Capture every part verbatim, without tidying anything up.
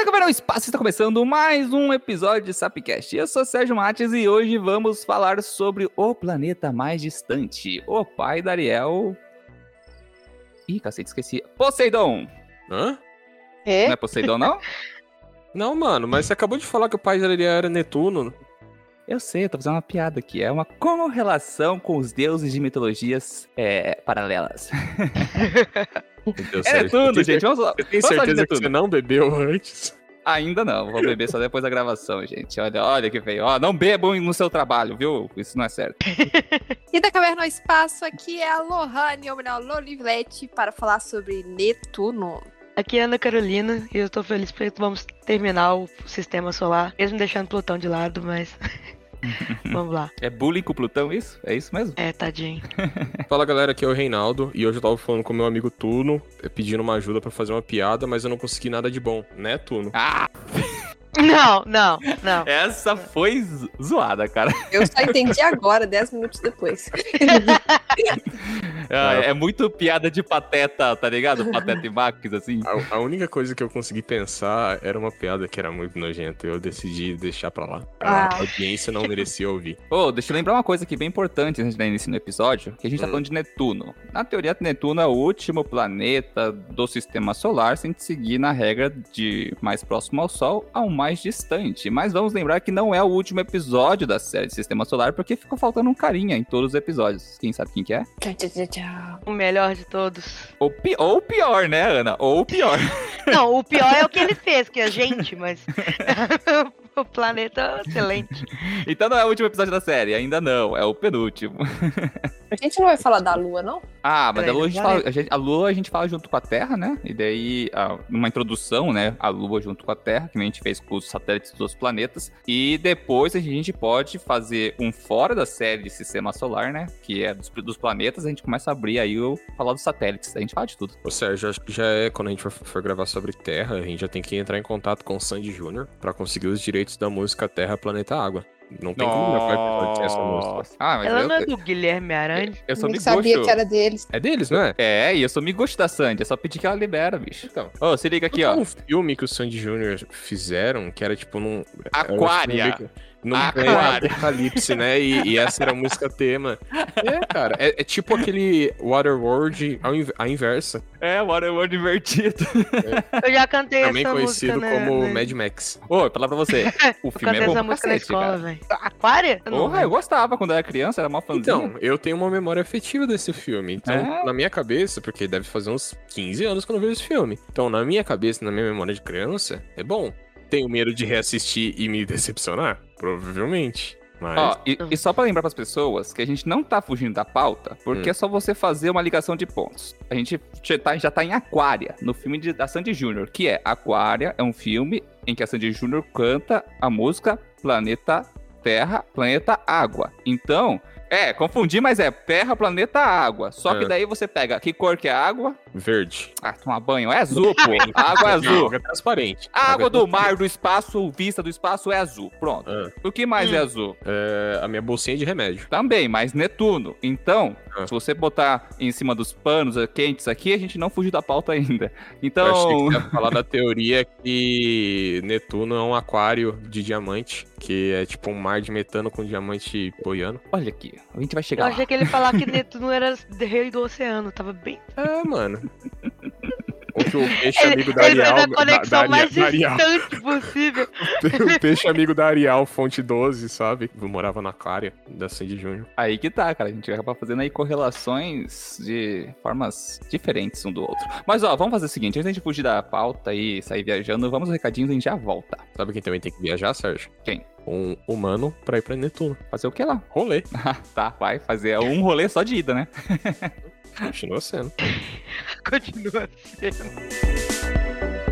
Caverna Espaço, está começando mais um episódio de Sapcast. Eu sou Sérgio Mates e hoje vamos falar sobre o planeta mais distante, o pai da Ariel... Ih, cacete, esqueci. Poseidon! Hã? É? Não é Poseidon, não? Não, mano, mas você acabou de falar que o pai dele era Netuno. Eu sei, eu tô fazendo uma piada aqui. É uma correlação com os deuses de mitologias é, paralelas. Meu Deus, É Sérgio, Netuno, você gente. Vamos lá. Você tem Vamos falar de certeza que Netuno. você não bebeu antes? Ainda não, vou beber só depois da gravação, gente. Olha, olha que feio. Ó, não bebam no seu trabalho, viu? Isso não é certo. E da Caverna ao Espaço, aqui é a Lohane, ou melhor, Lolivete, para falar sobre Netuno. Aqui é a Ana Carolina e eu tô feliz porque vamos terminar o sistema solar, mesmo deixando Plutão de lado, mas vamos lá. É bullying com o Plutão isso? É isso mesmo? É, tadinho. Fala galera, aqui é o Reinaldo e hoje eu tava falando com meu amigo Tuno, pedindo uma ajuda pra fazer uma piada, mas eu não consegui nada de bom, né, Tuno? Ah, Não, não, não. essa foi zo- zoada, cara. Eu só entendi agora, dez minutos depois. É, é muito piada de pateta, tá ligado? Pateta e Max, assim. A, a única coisa que eu consegui pensar era uma piada que era muito nojenta, eu decidi deixar pra lá. A Ah. audiência não merecia ouvir. Ô, deixa eu lembrar uma coisa aqui bem importante antes de dar início no episódio, que a gente tá Hum. falando de Netuno. Na teoria, Netuno é o último planeta do sistema solar, sem seguir na regra de mais próximo ao Sol ao mais distante. Mas vamos lembrar que não é o último episódio da série de Sistema Solar, porque ficou faltando um carinha em todos os episódios. Quem sabe quem que é? Tchau, tchau, tchau, tchau. O melhor de todos. Ou, pi- ou pior, né, Ana? Ou pior. Não, o pior é o que ele fez, que é a gente, mas o planeta é excelente. Então não é o último episódio da série, ainda não, é o penúltimo. A gente não vai falar da Lua, não? Ah, mas Peraí, a Lua a gente, vai. fala, a, gente- a Lua a gente fala junto com a Terra, né? E daí, ah, numa introdução, né? A Lua junto com a Terra, que nem a gente fez com os satélites dos planetas. E depois a gente pode fazer um fora da série de Sistema Solar, né? Que é dos, dos planetas, a gente começa a abrir aí o falar dos satélites. A gente fala de tudo. Ô Sérgio, acho que já é quando a gente for, for gravar sobre Terra, a gente já tem que entrar em contato com o Sandy Júnior pra conseguir os direitos da música Terra, Planeta Água. Não tem como gravar episódio sem essa música. Ah, mas Ela eu, não é do Guilherme Aranha? eu sou Nem migosto. sabia que era deles. É deles, não é? É, e eu sou migosto da Sandy, é só pedir que ela libera, bicho. Então. Ô, se liga aqui, Não ó. tem um filme que o Sandy Júnior fizeram, que era tipo num... Aquária. era, tipo, Num Aquária. planeta apocalipse, né? E, e essa era a música tema. É, cara. É, é tipo aquele Waterworld ao inv- à inversa. É, Waterworld invertido. Eu já cantei Também essa conhecido música, né, como né? Mad Max. Ô, eu falar pra você, o Eu filme cantei é bom essa pra música na cacete, escola, cara. velho. Aquária? Eu não Porra, eu lembro. gostava quando eu era criança, era mó fãzinho. Então, eu tenho uma memória afetiva desse filme. Então, É? na minha cabeça, porque deve fazer uns quinze anos que eu não vejo esse filme. Então, na minha cabeça, na minha memória de criança, é bom. Tenho medo de reassistir e me decepcionar? Provavelmente. Mas. Ó, e, e só pra lembrar pras pessoas que a gente não tá fugindo da pauta, porque Hum. é só você fazer uma ligação de pontos. A gente já tá, já tá em Aquária, no filme de- da Sandy Júnior, que é Aquária, é um filme em que a Sandy Júnior canta a música Planeta Terra, Planeta Água. Então, é, confundi, mas é Terra, Planeta Água. Só que É. daí você pega, que cor que é a água? Verde. Ah, tomar banho, é azul, pô. A água é azul. Água é transparente. A água é do transparente. mar, do espaço, vista do espaço é azul. Pronto. Ah, O que mais Hum. é azul? é, a minha bolsinha de remédio. Também, mas Netuno. Então, Ah. se você botar em cima dos panos eh, quentes aqui, a gente não fugiu da pauta ainda. Eu achei Então, que ia falar da teoria que Netuno é um aquário de diamante, que é tipo um mar de metano com diamante boiando. olha aqui, a gente vai Eu chegar lá. achei que ele ia falar que Netuno era rei do oceano, tava bem... É, mano. Ou que o peixe Ele, amigo da ele Arial... fez a da- conexão da mais Arial- distante possível. O peixe amigo da Arial, fonte doze, sabe? Eu morava na Aquária, da Sandy Júnior. Aí que tá, cara. A gente vai acabar fazendo aí correlações de formas diferentes um do outro. Mas ó, vamos fazer o seguinte: antes da gente fugir da pauta e sair viajando, vamos aos recadinhos e a gente já volta. Sabe quem também tem que viajar, Sérgio? Quem? Um humano pra ir pra Netuno. Fazer o que lá? Rolê. Tá, vai fazer um rolê só de ida, né? Continua sendo. Continua sendo.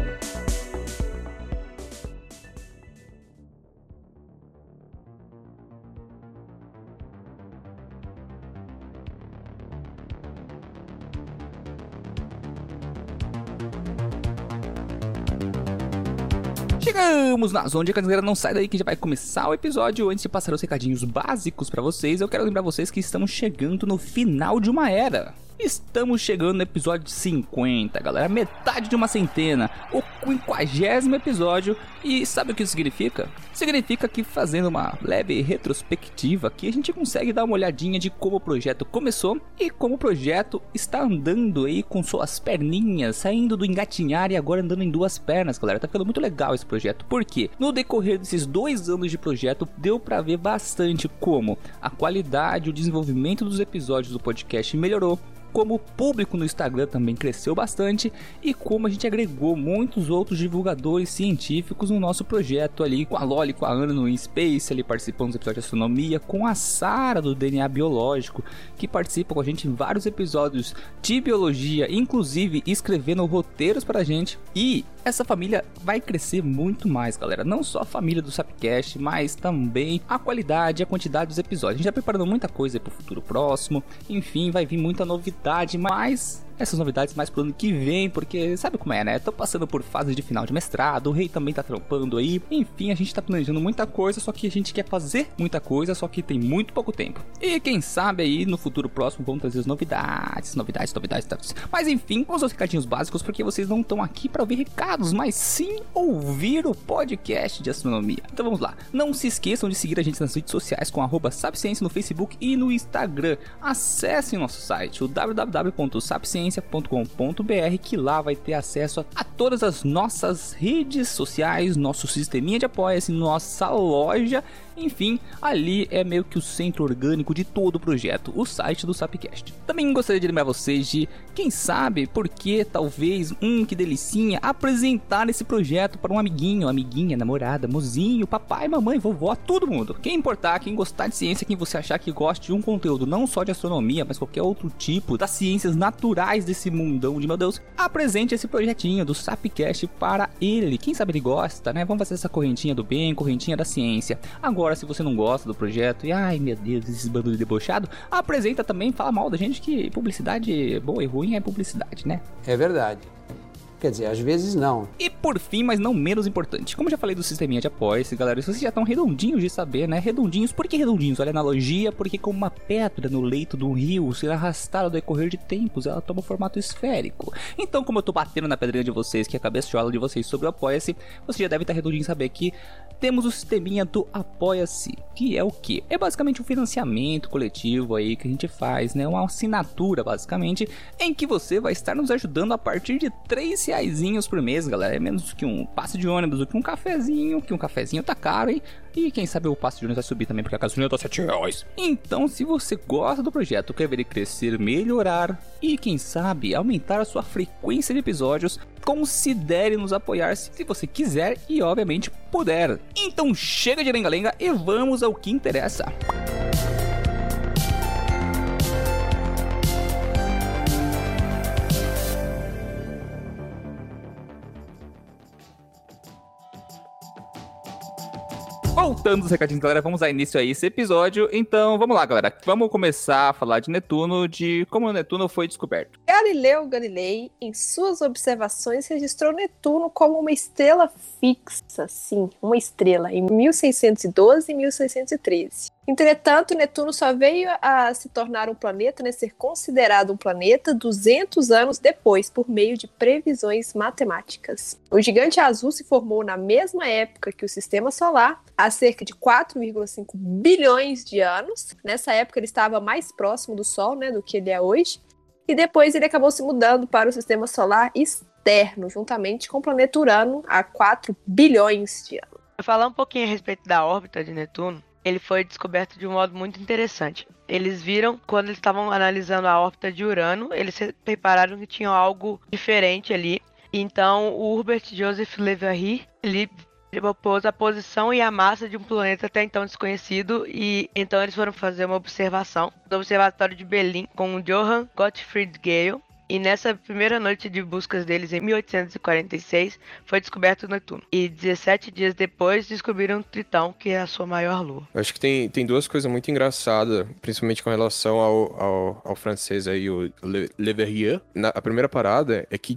Chegamos na zona de galera, não sai daí que já vai começar o episódio. Antes de passar os recadinhos básicos pra vocês, eu quero lembrar vocês que estamos chegando no final de uma era. Estamos chegando no episódio cinquenta, galera, metade de uma centena, o quinquagésimo episódio, e sabe o que isso significa? Significa que fazendo uma leve retrospectiva aqui, a gente consegue dar uma olhadinha de como o projeto começou e como o projeto está andando aí com suas perninhas, saindo do engatinhar e agora andando em duas pernas, galera. Tá ficando muito legal esse projeto, porque no decorrer desses dois anos de projeto, deu pra ver bastante como a qualidade, o desenvolvimento dos episódios do podcast melhorou, como o público no Instagram também cresceu bastante e como a gente agregou muitos outros divulgadores científicos no nosso projeto ali, com a Loli, com a Ana no InSpace ali participando dos episódios de astronomia, com a Sara do D N A Biológico, que participa com a gente em vários episódios de biologia, inclusive escrevendo roteiros pra gente. E essa família vai crescer muito mais, galera. Não só a família do Sapcast, mas também a qualidade e a quantidade dos episódios. A gente tá preparando muita coisa pro futuro próximo. Enfim, vai vir muita novidade, mas essas novidades mais pro ano que vem, porque sabe como é, né? Tô passando por fase de final de mestrado, o Rei também tá trampando aí. Enfim, a gente tá planejando muita coisa, só que a gente quer fazer muita coisa, só que tem muito pouco tempo. E quem sabe aí no futuro próximo vamos trazer as novidades, novidades, novidades, novidades. Mas enfim, vamos aos recadinhos básicos, porque vocês não estão aqui pra ouvir recados, mas sim ouvir o podcast de astronomia. Então vamos lá. Não se esqueçam de seguir a gente nas redes sociais com arroba sapciência no Facebook e no Instagram. Acessem nosso site, o w w w ponto sapciência ponto com ponto b r, que lá vai ter acesso a, a todas as nossas redes sociais, nosso sisteminha de apoia-se, nossa loja, enfim, ali é meio que o centro orgânico de todo o projeto, o site do Sapcast. Também gostaria de lembrar vocês de, quem sabe, porque talvez, hum, que delicinha, apresentar esse projeto para um amiguinho, amiguinha, namorada, mozinho, papai, mamãe, vovó, todo mundo. Quem importar, quem gostar de ciência, quem você achar que goste de um conteúdo não só de astronomia, mas qualquer outro tipo das ciências naturais desse mundão de meu Deus, apresente esse projetinho do Sapcast para ele. Quem sabe ele gosta, né? Vamos fazer essa correntinha do bem, correntinha da ciência. Agora, se você não gosta do projeto e ai meu Deus, esses bandos de debochado, apresenta também, fala mal da gente, que publicidade boa e ruim é publicidade, né? É verdade. Quer dizer, às vezes não. E por fim, mas não menos importante, como já falei do sisteminha de apoio-se, galera, vocês já estão redondinhos de saber, né? Redondinhos, por que redondinhos? Olha a analogia, porque como uma pedra no leito do rio ser arrastada ao decorrer de tempos, ela toma um formato esférico. Então, como eu tô batendo na pedrinha de vocês, que é a cabeçola de vocês sobre o apoia-se, você já deve estar redondinho em saber que temos o sisteminha do Apoia-se, que é o quê? É basicamente um financiamento coletivo aí que a gente faz, né? Uma assinatura, basicamente, em que você vai estar nos ajudando a partir de três reaisinhos por mês, galera. É menos que um passe de ônibus, do que um cafezinho, que um cafezinho tá caro, hein? E quem sabe o passe de ônibus vai subir também, porque a gasolina tá sete reais. Então, se você gosta do projeto, quer ver ele crescer, melhorar e, quem sabe, aumentar a sua frequência de episódios, considere nos apoiar se você quiser e, obviamente, puder. Então, chega de lenga-lenga e vamos ao que interessa. Voltando os recadinhos, galera, vamos dar início a esse episódio. Então, vamos lá, galera. Vamos começar a falar de Netuno, de como o Netuno foi descoberto. Galileu Galilei, em suas observações, registrou Netuno como uma estrela fixa, sim, uma estrela, em mil seiscentos e doze e mil seiscentos e treze. Entretanto, Netuno só veio a se tornar um planeta, né, ser considerado um planeta duzentos anos depois, por meio de previsões matemáticas. O gigante azul se formou na mesma época que o Sistema Solar, há cerca de quatro vírgula cinco bilhões de anos. Nessa época ele estava mais próximo do Sol, né, do que ele é hoje. E depois ele acabou se mudando para o Sistema Solar externo, juntamente com o planeta Urano, há quatro bilhões de anos. Vou falar um pouquinho a respeito da órbita de Netuno. Ele foi descoberto de um modo muito interessante. Eles viram, quando eles estavam analisando a órbita de Urano, eles repararam que tinha algo diferente ali. Então, o Hubert Joseph Leverrier, ele propôs a posição e a massa de um planeta até então desconhecido, e então eles foram fazer uma observação do Observatório de Berlim com o Johann Gottfried Gale. E nessa primeira noite de buscas deles, em mil oitocentos e quarenta e seis, foi descoberto Netuno. E dezessete dias depois, descobriram Tritão, que é a sua maior lua. Eu acho que tem, tem duas coisas muito engraçadas, principalmente com relação ao, ao, ao francês aí, o Le, Leverrier. Na, a primeira parada é que, tipo,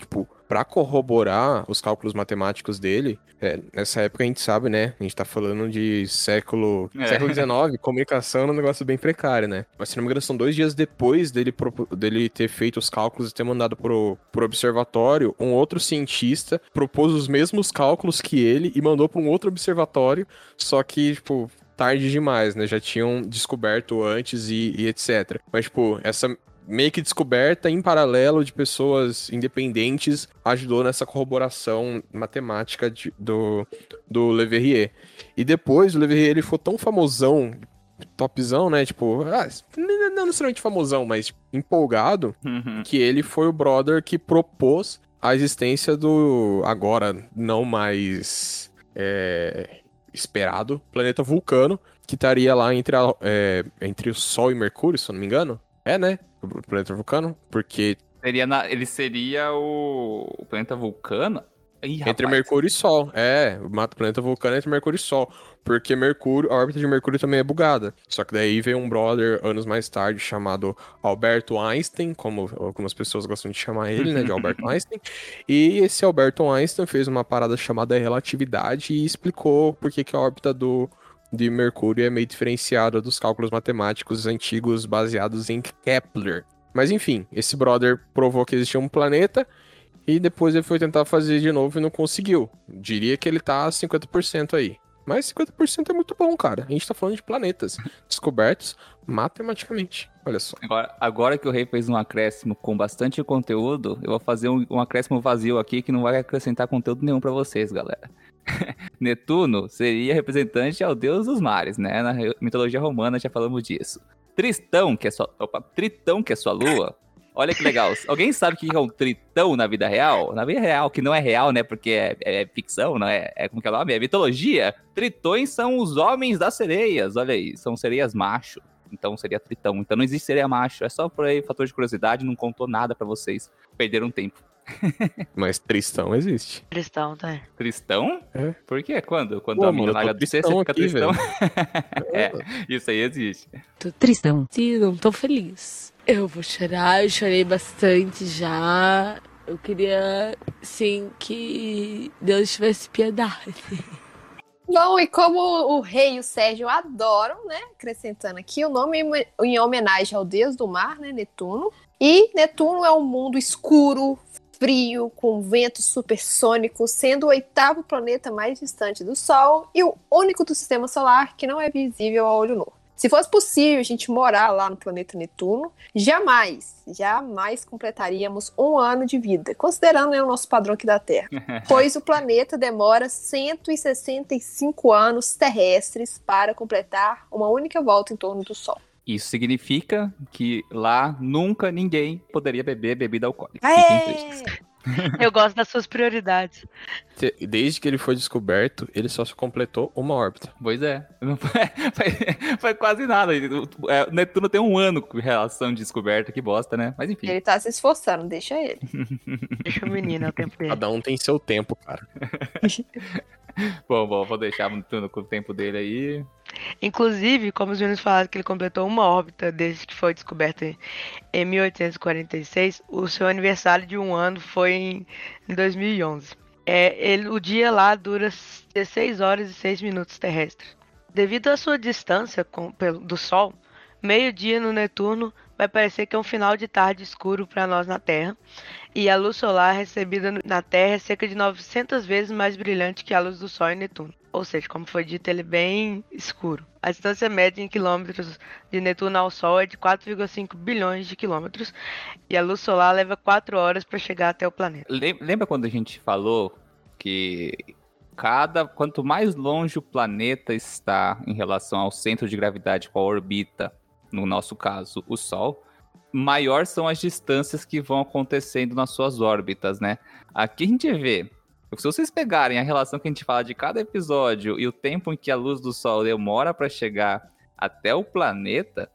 pra corroborar os cálculos matemáticos dele, é, nessa época a gente sabe, né? A gente tá falando de século, É. século dezenove, comunicação é um negócio bem precário, né? Mas se não me engano, são dois dias depois dele, propo- dele ter feito os cálculos e ter mandado pro, pro observatório, um outro cientista propôs os mesmos cálculos que ele e mandou pra um outro observatório, só que, tipo, tarde demais, né? Já tinham descoberto antes e, e etcétera. Mas, tipo, essa meio que descoberta em paralelo de pessoas independentes ajudou nessa corroboração matemática de- do, do Le Verrier. E depois o Le Verrier ele ficou tão famosão, topzão, né? Tipo, ah, n- não necessariamente famosão, mas empolgado, Uhum. que ele foi o brother que propôs a existência do agora não mais é, esperado planeta Vulcano, que estaria lá entre, a- é, entre o Sol e Mercúrio, se eu não me engano. É, né? O planeta Vulcano, porque Seria na- ele seria o, o planeta Vulcano? Ih, entre rapaz. Mercúrio e Sol. É, o mata- planeta Vulcano é entre Mercúrio e Sol. Porque Mercúrio, a órbita de Mercúrio também é bugada. Só que daí veio um brother anos mais tarde chamado Alberto Einstein, como algumas pessoas gostam de chamar ele, né? De Alberto Einstein. E esse Alberto Einstein fez uma parada chamada relatividade e explicou por que que a órbita do, de Mercúrio é meio diferenciada dos cálculos matemáticos antigos baseados em Kepler. Mas enfim, esse brother provou que existia um planeta. E depois ele foi tentar fazer de novo e não conseguiu. Diria que ele tá a cinquenta por cento aí. Mas cinquenta por cento é muito bom, cara. A gente tá falando de planetas descobertos matematicamente. Olha só. Agora, agora que o Rei fez um acréscimo com bastante conteúdo, eu vou fazer um, um acréscimo vazio aqui que não vai acrescentar conteúdo nenhum pra vocês, galera. Netuno seria representante ao deus dos mares, né? Na re- mitologia romana já falamos disso. Tristão, que é sua, opa, Tritão, que é sua lua. Olha que legal. Alguém sabe o que é um tritão na vida real? Na vida real, que não é real, né? Porque é, é ficção, não é? É como que é o nome? É mitologia. Tritões são os homens das sereias. Olha aí, são sereias macho. Então seria tritão. Então não existe sereia macho. É só por aí, fator de curiosidade. Não contou nada pra vocês. Perderam tempo. Mas Tristão existe. Cristão, tá? Tristão? É. Por quê? Quando? Quando Pô, a mano, mina eu tô larga de você, você tristão fica aqui, tristão? velho. É, isso aí existe. Tô tristão. Sim, não tô feliz. Eu vou chorar, eu chorei bastante já. Eu queria, sim, que Deus tivesse piedade. Bom, e como o Rei e o Sérgio adoram, né? Acrescentando aqui o nome em homenagem ao deus do mar, né? Netuno. E Netuno é um mundo escuro, frio, com ventos supersônicos, sendo o oitavo planeta mais distante do Sol e o único do sistema solar que não é visível a olho nu. Se fosse possível a gente morar lá no planeta Netuno, jamais, jamais completaríamos um ano de vida, considerando, né, o nosso padrão aqui da Terra. Pois o planeta demora cento e sessenta e cinco anos terrestres para completar uma única volta em torno do Sol. Isso significa que lá nunca ninguém poderia beber bebida alcoólica. Fiquem tristes. É! Eu gosto das suas prioridades. Te- Desde que ele foi descoberto, ele só se completou uma órbita. Pois é. Não foi, foi- foi quase nada. O é, o Netuno tem um ano com relação de descoberta, que bosta, né? Mas enfim. Ele tá se esforçando, deixa ele. Deixa o menino, é o tempo dele. Cada um tem seu tempo, cara. Bom, bom, vou deixar o Netuno com o tempo dele aí. Inclusive, como os meninos falaram que ele completou uma órbita desde que foi descoberto em, em mil oitocentos e quarenta e seis, o seu aniversário de um ano foi em, em dois mil e onze. É, ele, o dia lá dura dezesseis horas e seis minutos terrestres. Devido à sua distância com, pelo, do Sol, meio-dia no Netuno vai parecer que é um final de tarde escuro para nós na Terra, e a luz solar recebida na Terra é cerca de novecentas vezes mais brilhante que a luz do Sol em Netuno. Ou seja, como foi dito, ele é bem escuro. A distância média em quilômetros de Netuno ao Sol é de quatro vírgula cinco bilhões de quilômetros, e a luz solar leva quatro horas para chegar até o planeta. Lem- Lembra quando a gente falou que cada quanto mais longe o planeta está em relação ao centro de gravidade com a orbita, no nosso caso, o Sol, maior são as distâncias que vão acontecendo nas suas órbitas, né? Aqui a gente vê, se vocês pegarem a relação que a gente fala de cada episódio e o tempo em que a luz do Sol demora para chegar até o planeta,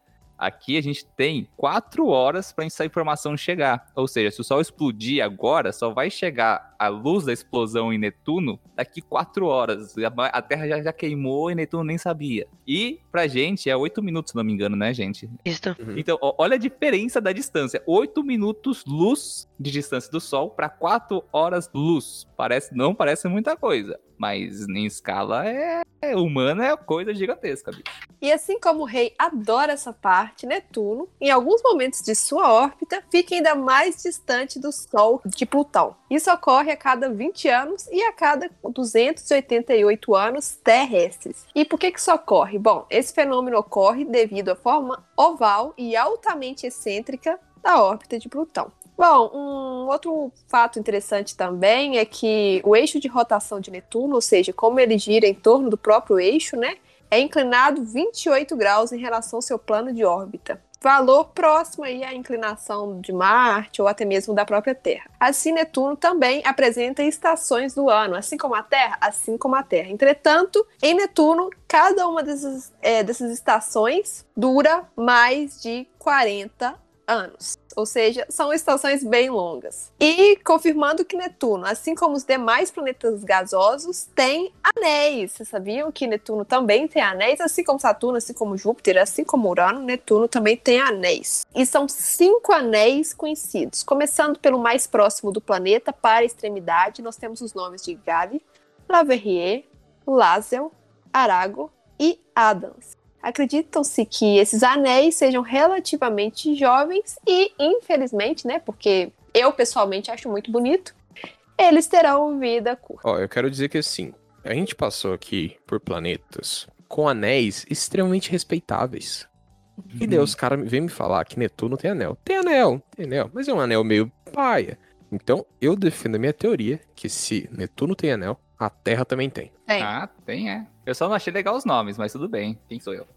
Aqui a gente tem quatro horas para essa informação chegar. Ou seja, se o Sol explodir agora, só vai chegar a luz da explosão em Netuno daqui quatro horas. A Terra já, já queimou e Netuno nem sabia. E pra gente é oito minutos, se não me engano, né, gente? Isso. Uhum. Então, ó, olha a diferença da distância. oito minutos luz de distância do Sol para quatro horas luz. Parece, não parece muita coisa, mas em escala é, é humana, é coisa gigantesca, bicho. E assim como o rei adora essa parte, Netuno, em alguns momentos de sua órbita, fica ainda mais distante do Sol de Plutão. Isso ocorre a cada vinte anos e a cada duzentos e oitenta e oito anos terrestres. E por que que isso ocorre? Bom, esse fenômeno ocorre devido à forma oval e altamente excêntrica da órbita de Plutão. Bom, um outro fato interessante também é que o eixo de rotação de Netuno, ou seja, como ele gira em torno do próprio eixo, né, é inclinado vinte e oito graus em relação ao seu plano de órbita. Valor próximo aí à inclinação de Marte ou até mesmo da própria Terra. Assim, Netuno também apresenta estações do ano, assim como a Terra, assim como a Terra. Entretanto, em Netuno, cada uma dessas, é, dessas estações dura mais de quarenta anos. Ou seja, são estações bem longas. E confirmando que Netuno, assim como os demais planetas gasosos, tem anéis. Vocês sabiam que Netuno também tem anéis? Assim como Saturno, assim como Júpiter, assim como Urano, Netuno também tem anéis. E são cinco anéis conhecidos. Começando pelo mais próximo do planeta para a extremidade, nós temos os nomes de Gavi, Leverrier, Lassell, Arago e Adams. Acreditam-se que esses anéis sejam relativamente jovens e, infelizmente, né, porque eu pessoalmente acho muito bonito, eles terão vida curta. Ó, eu quero dizer que assim, a gente passou aqui por planetas com anéis extremamente respeitáveis. E daí os caras vêm me falar que Netuno tem anel. Tem anel, tem anel, mas é um anel meio paia. Então, eu defendo a minha teoria que se Netuno tem anel, a Terra também tem. Tem. Ah, tem, é. Eu só não achei legal os nomes, mas tudo bem. Quem sou eu?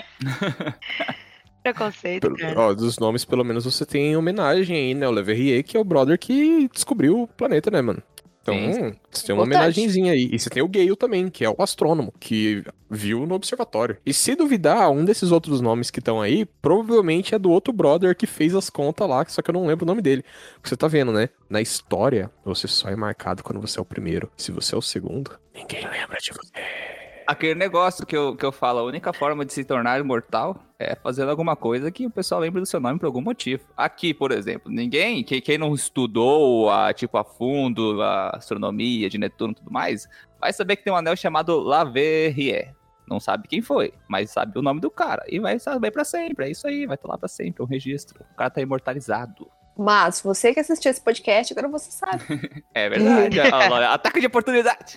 Preconceito, Pelo- cara. ó, dos nomes, pelo menos, você tem em homenagem aí, né? O Leverrier, que é o brother que descobriu o planeta, né, mano? Então, Sim, sim. você tem uma Importante. homenagenzinha aí. E você tem o Gale também, que é o astrônomo, que viu no observatório. E se duvidar, um desses outros nomes que estão aí, provavelmente é do outro brother que fez as contas lá, só que eu não lembro o nome dele. Porque você tá vendo, né? Na história, você só é marcado quando você é o primeiro. Se você é o segundo, ninguém lembra de você. Aquele negócio que eu, que eu falo, a única forma de se tornar imortal é fazendo alguma coisa que o pessoal lembre do seu nome por algum motivo. Aqui, por exemplo, ninguém, quem, quem não estudou a, tipo, a fundo a astronomia de Netuno e tudo mais, vai saber que tem um anel chamado Leverrier. Não sabe quem foi, mas sabe o nome do cara. E vai saber pra sempre, é isso aí, vai estar lá pra sempre, é um registro. O cara tá imortalizado. Mas você que assistiu esse podcast, agora você sabe. É verdade, olha, olha, ataque de oportunidade.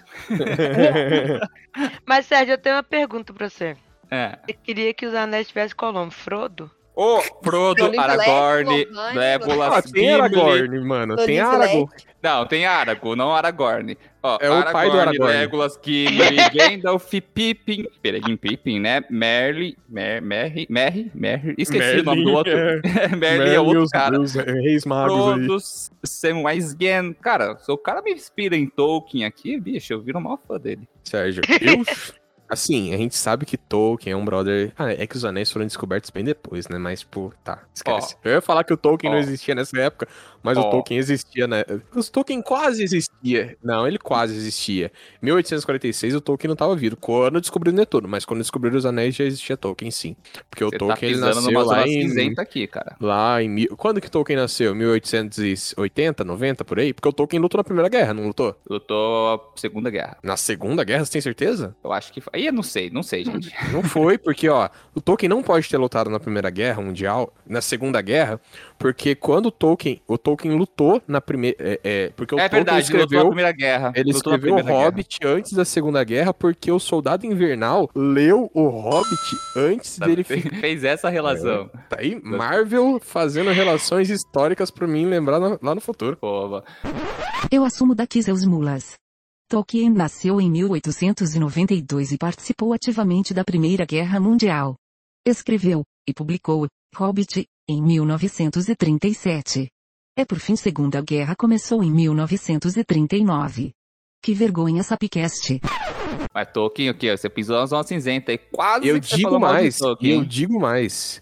Mas, Sérgio, eu tenho uma pergunta pra você. É. Você queria que os anéis tivessem qual nome? Frodo? Ô, Frodo, Frodo, Aragorn, Legolas, Legolas, Ah, tem Gimli. Aragorn, mano. Tem Lorenzo Aragorn. Não, tem Arago, não Aragorn. Ó, É o pai do Aragorn. Legolas, Gimli, Gandalf, Pippin, Peregrine Pippin, né? Merli, Mer, Merry, Merry, Merry, esqueci o nome do outro. Merli é outro os, cara. os reis magos aí. Frodo, Samwise Gamgee. Cara, se o cara me inspira em Tolkien aqui, bicho, eu viro o maior fã dele. Sérgio, eu... Assim, a gente sabe que Tolkien é um brother... Ah, é que os anéis foram descobertos bem depois, né? Mas, pô, tá, esquece. Eu ia falar que o Tolkien Ó. não existia nessa época, mas Ó. o Tolkien existia, né? O Tolkien quase existia. Não, ele quase existia. Em mil oitocentos e quarenta e seis, o Tolkien não tava vivo. Quando descobriu o Netuno, mas quando descobriram os anéis, já existia Tolkien, sim. Porque o Você tá Tolkien, ele pisando nasceu numa lá zona em... cinzenta aqui, cara. Lá em... mil- Quando que Tolkien nasceu? mil oitocentos e oitenta, noventa, por aí? Porque o Tolkien lutou na Primeira Guerra, não lutou? Lutou a Segunda Guerra. Na Segunda Guerra, você tem certeza? Eu acho que foi. Aí eu não sei, não sei, gente. Não foi, porque, ó, o Tolkien não pode ter lutado na Primeira Guerra Mundial, na Segunda Guerra, porque quando o Tolkien, o Tolkien lutou na primeira, é, é, porque o É Tolkien verdade, ele lutou na escreveu, Primeira Guerra. ele Lutou na escreveu o Primeira Guerra. Hobbit antes da Segunda Guerra, porque o Soldado Invernal leu o Hobbit antes dele ficar. Fez essa relação. Tá aí, Marvel fazendo relações históricas pra mim lembrar na- lá no futuro. Pô, Eu assumo daqui seus mulas. Tolkien nasceu em mil oitocentos e noventa e dois e participou ativamente da Primeira Guerra Mundial. Escreveu, e publicou, Hobbit, em mil novecentos e trinta e sete. É por fim Segunda Guerra começou em mil novecentos e trinta e nove. Que vergonha Sapcast. mas Tolkien, o quê? Você pisou na zona cinzenta aí. Quase Eu que você digo falou mal de mais, Tolkien, eu hein? digo mais.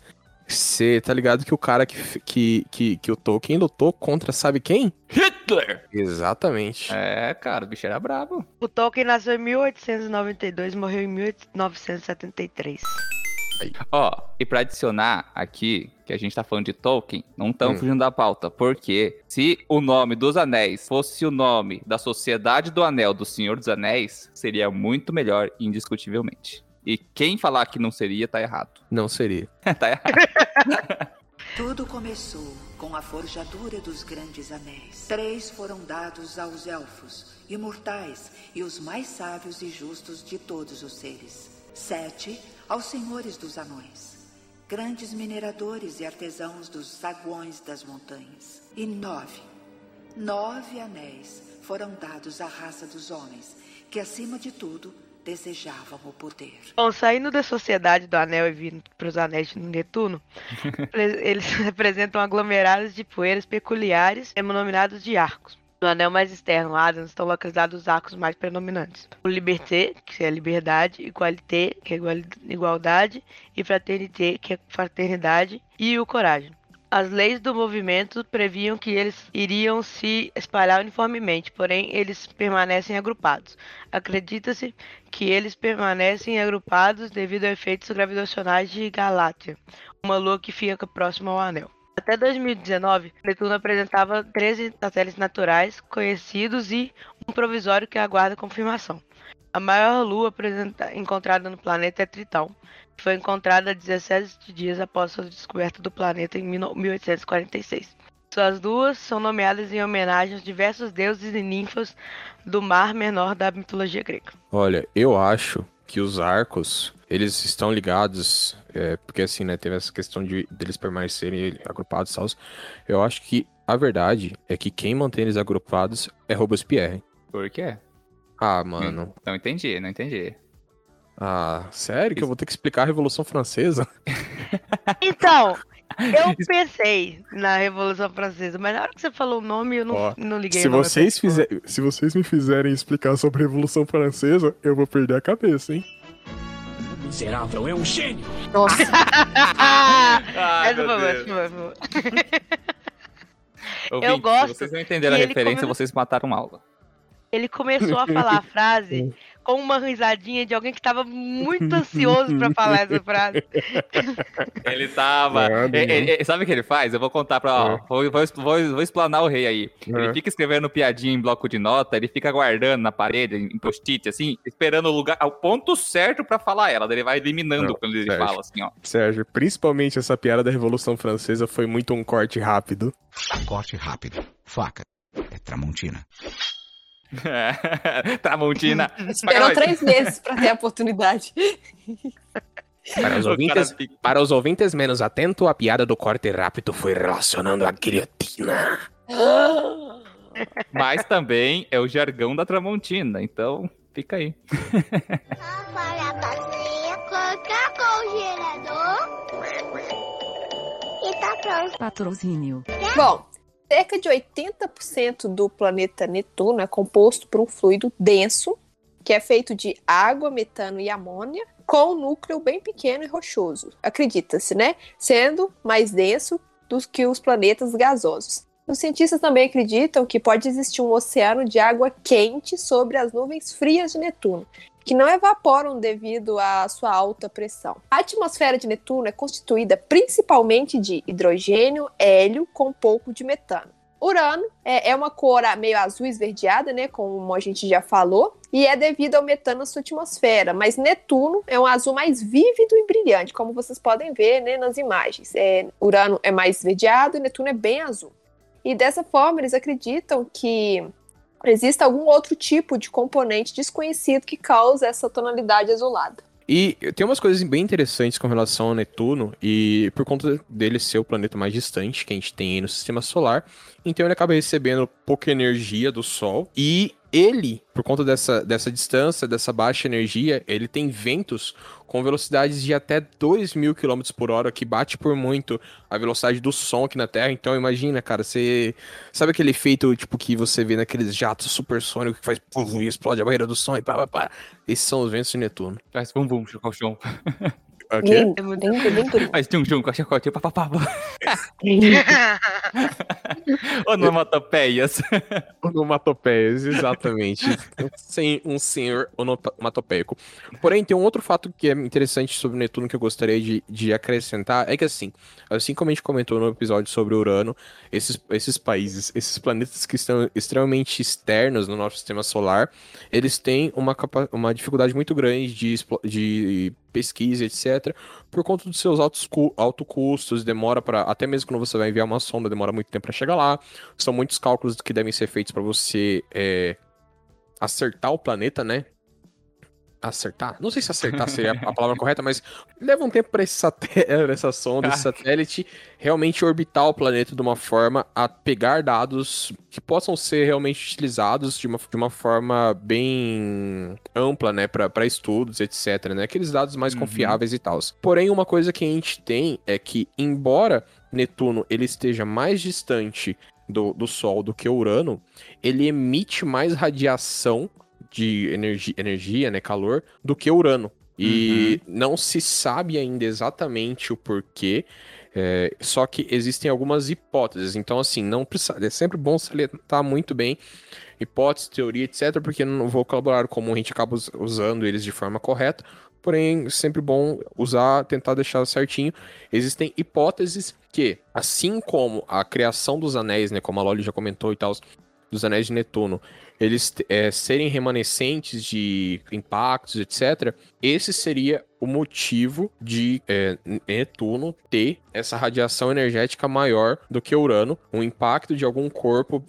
Você tá ligado que o cara que, que, que, que o Tolkien lutou contra sabe quem? Hitler! Exatamente. É, cara, o bicho era brabo. O Tolkien nasceu em mil oitocentos e noventa e dois e morreu em mil novecentos e setenta e três. Ó, e pra adicionar aqui, que a gente tá falando de Tolkien, não estamos Hum. fugindo da pauta, porque se o nome dos Anéis fosse o nome da Sociedade do Anel do Senhor dos Anéis, seria muito melhor, indiscutivelmente. E quem falar que não seria, tá errado. Não seria. Tá errado. Tudo começou com a forjadura dos grandes anéis. Três foram dados aos elfos, imortais e os mais sábios e justos de todos os seres. Sete aos senhores dos anões, grandes mineradores e artesãos dos saguões das montanhas. E nove, nove anéis foram dados à raça dos homens, que acima de tudo desejavam o poder. Bom, saindo da Sociedade do Anel e vindo para os Anéis de Netuno, eles representam aglomerados de poeiras peculiares, denominados de arcos. No anel mais externo, Adams, estão localizados os arcos mais predominantes. O Liberté, que é liberdade, Igualité, que é igualdade, e Fraternité, que é fraternidade, e o Coragem. As leis do movimento previam que eles iriam se espalhar uniformemente, porém eles permanecem agrupados. Acredita-se que eles permanecem agrupados devido a efeitos gravitacionais de Galátea, uma lua que fica próxima ao anel. Até dois mil e dezenove, Netuno apresentava treze satélites naturais conhecidos e um provisório que aguarda confirmação. A maior lua encontrada no planeta é Tritão, que foi encontrada dezessete dias após a descoberta do planeta em mil oitocentos e quarenta e seis. Suas luas são nomeadas em homenagem aos diversos deuses e ninfas do mar menor da mitologia grega. Olha, eu acho que os arcos, eles estão ligados, é, porque assim, né, teve essa questão de deles permanecerem agrupados e tal. Eu acho que a verdade é que quem mantém eles agrupados é Robespierre. Por quê? Ah, mano. Hum, não entendi, não entendi. Ah, sério que eu vou ter que explicar a Revolução Francesa? Então, eu pensei na Revolução Francesa, mas na hora que você falou o nome, eu não, Ó, não liguei. Se o nome vocês, da pessoa. fizer, se vocês me fizerem explicar sobre a Revolução Francesa, eu vou perder a cabeça, hein? Miserável é um gênio! Nossa, Ai, Essa meu foi boa, Deus. essa foi boa. Ouvintes, gosto se vocês não entenderam a que ele referência, come- vocês mataram aula. Ele começou a falar a frase com uma risadinha de alguém que tava muito ansioso pra falar essa frase. Ele tava. Nada, É, não. é, é, sabe o que ele faz? Eu vou contar pra. Ó, vou, vou, vou, vou explanar o rei aí. Ele É. fica escrevendo piadinha em bloco de nota, ele fica guardando na parede, em post-it, assim, esperando o lugar, o ponto certo pra falar ela. Daí ele vai eliminando Não, quando ele Sérgio. fala, assim, ó. Sérgio, principalmente essa piada da Revolução Francesa foi muito um corte rápido. Corte rápido. Faca. É Tramontina. Tramontina. esperou Mas- três meses pra ter a oportunidade. Para os, O ouvintes, cara fica- para os ouvintes menos atentos, a piada do corte rápido foi relacionando a guilhotina. Mas também é o jargão da Tramontina, então fica aí. Para a bacia, colocar com o gerador e tá pronto. Patrocínio. Bom, cerca de oitenta por cento do planeta Netuno é composto por um fluido denso, que é feito de água, metano e amônia, com um núcleo bem pequeno e rochoso. Acredita-se, né? Sendo mais denso do que os planetas gasosos. Os cientistas também acreditam que pode existir um oceano de água quente sobre as nuvens frias de Netuno, que não evaporam devido à sua alta pressão. A atmosfera de Netuno é constituída principalmente de hidrogênio, hélio com um pouco de metano. Urano é, é uma cor meio azul esverdeada, né, como a gente já falou, e é devido ao metano na sua atmosfera, mas Netuno é um azul mais vívido e brilhante, como vocês podem ver, né, nas imagens. É, Urano é mais esverdeado e Netuno é bem azul. E dessa forma eles acreditam que existe algum outro tipo de componente desconhecido que causa essa tonalidade azulada. E tem umas coisas bem interessantes com relação ao Netuno, e por conta dele ser o planeta mais distante que a gente tem aí no sistema solar, então ele acaba recebendo pouca energia do Sol, e ele, por conta dessa, dessa distância, dessa baixa energia, ele tem ventos com velocidades de até dois mil quilômetros por hora, que bate por muito a velocidade do som aqui na Terra. Então imagina, cara, você... Sabe aquele efeito, tipo, que você vê naqueles jatos supersônicos que faz pum, e explode a barreira do som e pá, pá, pá. Esses são os ventos de Netuno. Faz bum bum, chocar o chão. Aqui? Lindo, lindo, lindo. Mas tchum, tchum, com a chicote, papapá. Onomatopeias. Onomatopeias, exatamente. Sem um senhor onomatopeico. Porém, tem um outro fato que é interessante sobre Netuno que eu gostaria de, de acrescentar, é que assim, assim como a gente comentou no episódio sobre Urano, esses, esses países, esses planetas que estão extremamente externos no nosso sistema solar, eles têm uma, capa- uma dificuldade muito grande de, explo- de pesquisa, etcétera, por conta dos seus altos, cu- altos custos, demora para até mesmo quando você vai enviar uma sonda, demora muito tempo para chegar lá. São muitos cálculos que devem ser feitos para você é, acertar o planeta, né? Acertar? Não sei se acertar seria a palavra correta, mas leva um tempo para esse saté- essa sonda, esse satélite realmente orbitar o planeta de uma forma a pegar dados que possam ser realmente utilizados de uma, de uma forma bem ampla, né, para estudos, etcétera, né? Aqueles dados mais Uhum. confiáveis e tal. Porém, uma coisa que a gente tem é que, embora Netuno ele esteja mais distante do, do Sol do que Urano, ele emite mais radiação de energia, energia, né, calor, do que Urano. E não se sabe ainda exatamente o porquê, é, só que existem algumas hipóteses. Então, assim, não precisa, é sempre bom salientar muito bem hipótese, teoria, etcétera, porque no vocabulário comum a gente acaba us- usando eles de forma correta, porém, sempre bom usar, tentar deixar certinho. Existem hipóteses que, assim como a criação dos anéis, né, como a Loli já comentou e tal, dos anéis de Netuno, eles é, serem remanescentes de impactos, etcétera, esse seria o motivo de é, Netuno ter essa radiação energética maior do que Urano, um impacto de algum corpo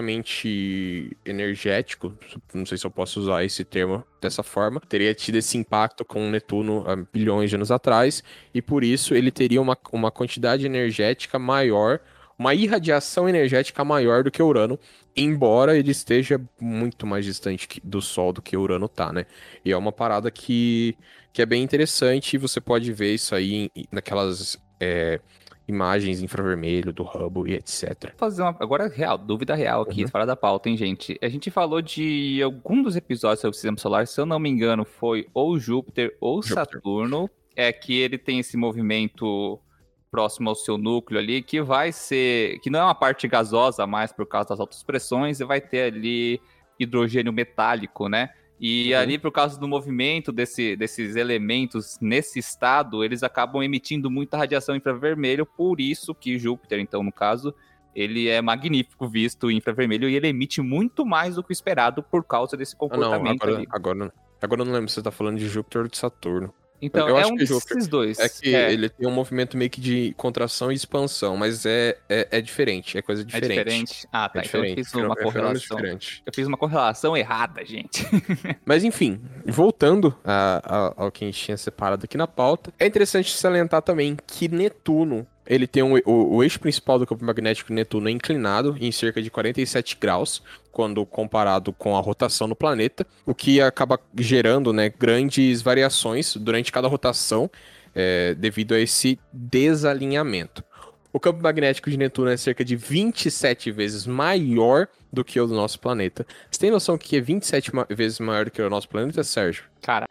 altamente energético, não sei se eu posso usar esse termo dessa forma, teria tido esse impacto com Netuno há bilhões de anos atrás, e por isso ele teria uma, uma quantidade energética maior, uma irradiação energética maior do que Urano, embora ele esteja muito mais distante que- do Sol do que Urano tá, né? E é uma parada que, que é bem interessante, e você pode ver isso aí em- naquelas é, imagens infravermelho do Hubble e etcétera. Vou fazer uma. Agora, real, dúvida real aqui, Uhum. fora da pauta, hein, gente? A gente falou de algum dos episódios sobre o sistema solar, se eu não me engano, foi ou Júpiter ou Júpiter. Saturno. É que ele tem esse movimento próximo ao seu núcleo ali, que vai ser. Que não é uma parte gasosa mais por causa das altas pressões, e vai ter ali hidrogênio metálico, né? E Uhum. ali, por causa do movimento desse, desses elementos nesse estado, eles acabam emitindo muita radiação infravermelho, por isso que Júpiter, então, no caso, ele é magnífico visto em infravermelho e ele emite muito mais do que o esperado por causa desse Ah, não, comportamento agora, ali. agora, agora eu não lembro se você tá falando de Júpiter ou de Saturno. Então, eu é acho um que Júpiter desses dois. é que é, ele tem um movimento meio que de contração e expansão, mas é, é, é diferente, é coisa é diferente. diferente. Ah, tá. É Então eu diferente, fiz fenô- uma é fenômeno correlação. diferente. Eu fiz uma correlação errada, gente. Mas enfim, voltando a- a- ao que a gente tinha separado aqui na pauta, é interessante salientar também que Netuno, ele tem um, o, o eixo principal do campo magnético de Netuno é inclinado em cerca de quarenta e sete graus, quando comparado com a rotação do planeta, o que acaba gerando, né, grandes variações durante cada rotação, é, devido a esse desalinhamento. O campo magnético de Netuno é cerca de vinte e sete vezes maior do que o do nosso planeta. Você tem noção que é vinte e sete ma- vezes maior do que o nosso planeta, Sérgio? Cara,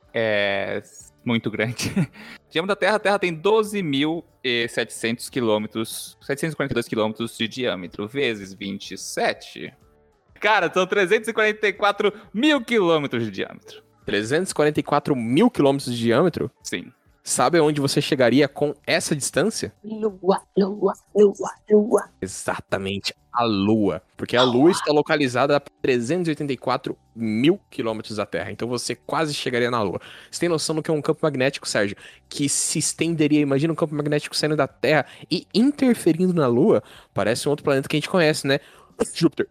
é muito grande. O diâmetro da Terra, a Terra tem doze mil e setecentos quilômetros, setecentos e quarenta e dois quilômetros de diâmetro, vezes vinte e sete. Cara, são trezentos e quarenta e quatro mil quilômetros de diâmetro. trezentos e quarenta e quatro mil quilômetros de diâmetro? Sim. Sabe aonde você chegaria com essa distância? Lua, lua, lua, lua. Exatamente, a Lua. Porque a Lua está localizada a trezentos e oitenta e quatro mil quilômetros da Terra. Então você quase chegaria na Lua. Você tem noção do que é um campo magnético, Sérgio? Que se estenderia, imagina um campo magnético saindo da Terra e interferindo na Lua. Parece um outro planeta que a gente conhece, né? Júpiter.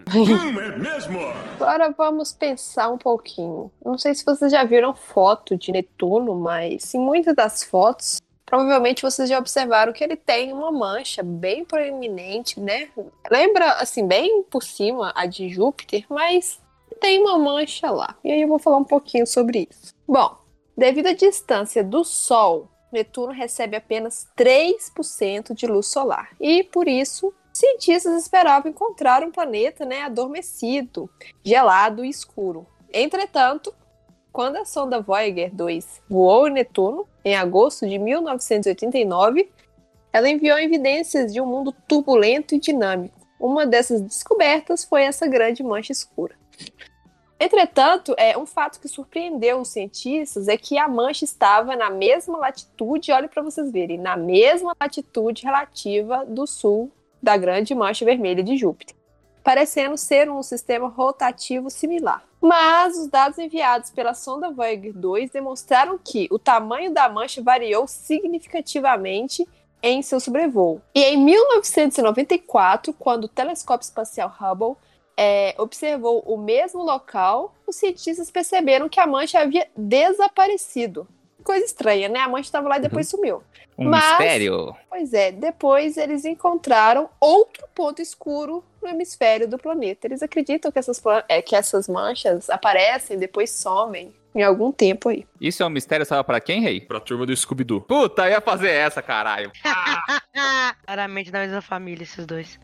Agora vamos pensar um pouquinho. Não sei se vocês já viram foto de Netuno, mas em muitas das fotos, provavelmente vocês já observaram que ele tem uma mancha bem proeminente, né? Lembra, assim, bem por cima a de Júpiter, mas tem uma mancha lá. E aí eu vou falar um pouquinho sobre isso. Bom, devido à distância do Sol, Netuno recebe apenas três por cento de luz solar. E por isso, cientistas esperavam encontrar um planeta, né, adormecido, gelado e escuro. Entretanto, quando a sonda Voyager dois voou em Netuno, em agosto de mil novecentos e oitenta e nove, ela enviou evidências de um mundo turbulento e dinâmico. Uma dessas descobertas foi essa grande mancha escura. Entretanto, é, um fato que surpreendeu os cientistas é que a mancha estava na mesma latitude, olha para vocês verem, na mesma latitude relativa do sul da grande mancha vermelha de Júpiter, parecendo ser um sistema rotativo similar. Mas os dados enviados pela sonda Voyager dois demonstraram que o tamanho da mancha variou significativamente em seu sobrevoo. E em mil novecentos e noventa e quatro, quando o telescópio espacial Hubble é, observou o mesmo local, os cientistas perceberam que a mancha havia desaparecido. Coisa estranha, né? A mancha estava lá e depois uhum. sumiu. Um Mas, mistério. Pois é, depois eles encontraram outro ponto escuro no hemisfério do planeta. Eles acreditam que essas, é, que essas manchas aparecem, depois somem em algum tempo aí. Isso é um mistério, sabe pra quem, Rei? Pra turma do Scooby-Doo. Puta, eu ia fazer essa, caralho. Ah! Claramente da mesma família, esses dois.